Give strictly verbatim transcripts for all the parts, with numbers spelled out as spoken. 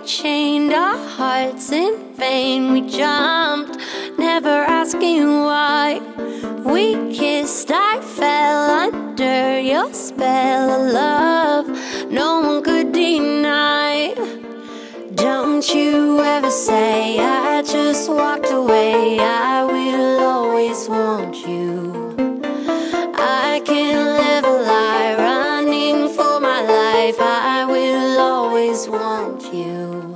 chained our hearts in vain. We jumped, never asking why. We kissed, I fell under your spell of love no one could deny. Don't you ever say I just walked away. I will always want you. I can't live a lie, running for my life. I will always want you.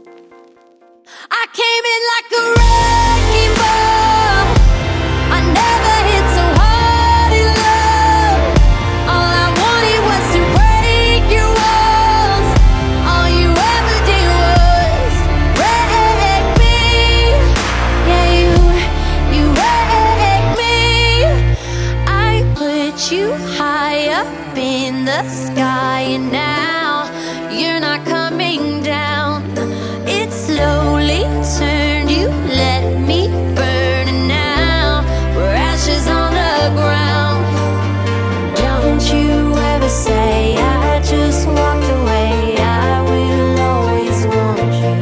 I came in like a wrecking ball. I never hit so hard in love. All I wanted was to break your walls. All you ever did was wreck me. Yeah, you, you wrecked me. I put you high up in the sky, and now you're not coming down. It slowly turned, you let me burn, and now we're ashes on the ground. Don't you ever say I just walked away. I will always want you.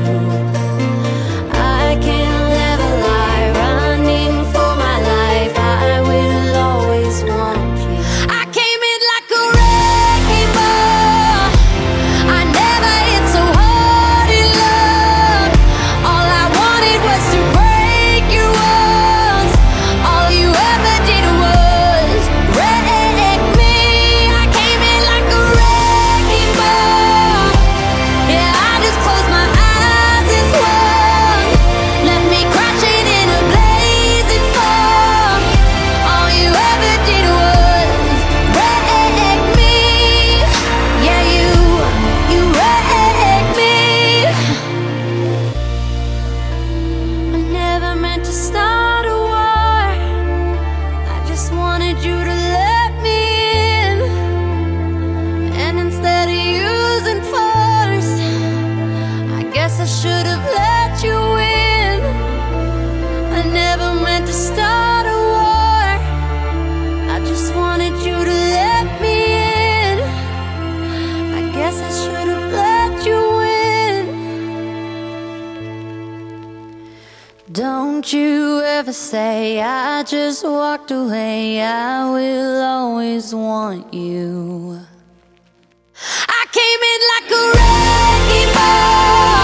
I can't live a lie, running for my life. I will always want you. I came in like a wrecking ball. I never hit so hard in love. All I wanted was to break your walls. All you ever did was wreck me. I came in like a wrecking ball. Yeah, I just closed my eyes and swung. Left me crashing in a blazing fall. All you ever did was wreck me. Yeah, you, you wrecked me. I never meant to start a war. I just wanted you to let me in. And instead of using force, I guess I should have let you in. I never meant to start a war. I just wanted you to let me in. I guess I should have let you in. Don't you ever say I just walked away. I will always want you. I came in like a wrecking ball.